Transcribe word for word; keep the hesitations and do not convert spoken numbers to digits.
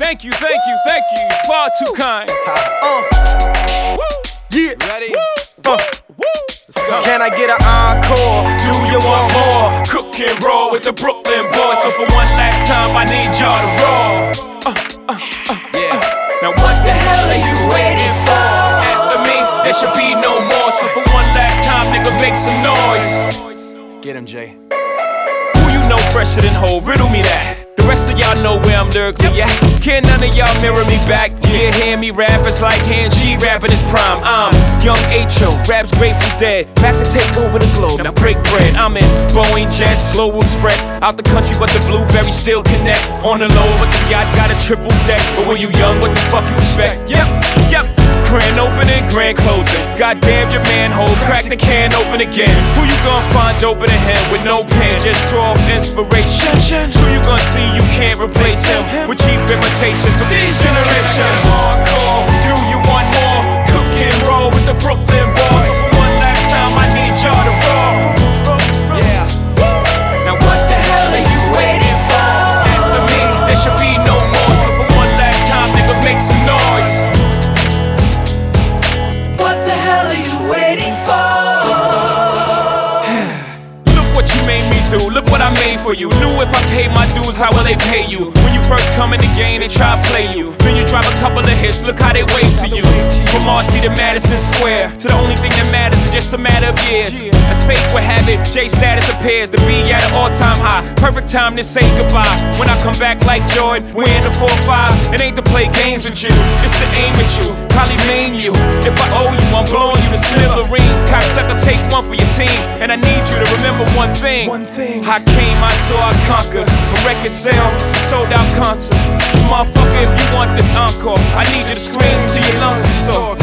Thank you, thank you, thank you. Far too kind. Uh, yeah. Ready? Uh, Let's go. Can I get an encore? Do you want more? Cook and roll with the Brooklyn boys. So for one last time, I need y'all to roll. Uh, uh, uh, yeah. Uh. Now what the hell are you waiting for? After me, there should be no more. So for one last time, nigga, make some noise. Get him, Jay. Who you know fresher than Ho? Riddle me that. The rest of y'all know where I'm lyrically at. Can't none of y'all mirror me back. Yeah, hear me rap, it's like hand G rapping his prime. I'm Young H O, raps Grateful Dead. Back to take over the globe, now break bread. I'm in Boeing Jets, Global Express. Out the country, but the blueberries still connect. On the low, but the yacht got a triple deck. But when you young, what the fuck you expect? Yep, yep. Grand opening, grand closing. Goddamn your manhole, crack the can open again. Who you gonna find open a hand with no pen? Just draw inspiration. Who you gonna see you can't replace him with cheap imitations of these generations? Hardcore, do you want more? Cook and roll with the Brooklyn boys. So for one last time, I need y'all to roll. Yeah. Now what the hell are you waiting for? After me, there should be no more. So for one last time, nigga, make some noise. What the hell are you waiting for? Look what you made me do, look what I made for you. Knew if I paid my dues, how will they pay you? When you first come in the game, they try to play you. Then you drop a couple of hits, look how they wait to you. From Marcy to Madison Square, to the only thing that matters is just a matter of years. As fate would have it, J status appears to be at an all-time high. Perfect time to say goodbye. When I come back like Jordan, we're in the four five. It ain't to play games with you, it's to aim at you. Probably maim you. If I owe you, I'm blowing you to smithereens. Cocksucker, take one for your team. And I need you to remember one thing. One thing. I came, I saw, I conquered. From record sales, sold out concerts. So motherfucker, if you want this encore, I need you to scream till your lungs get sore.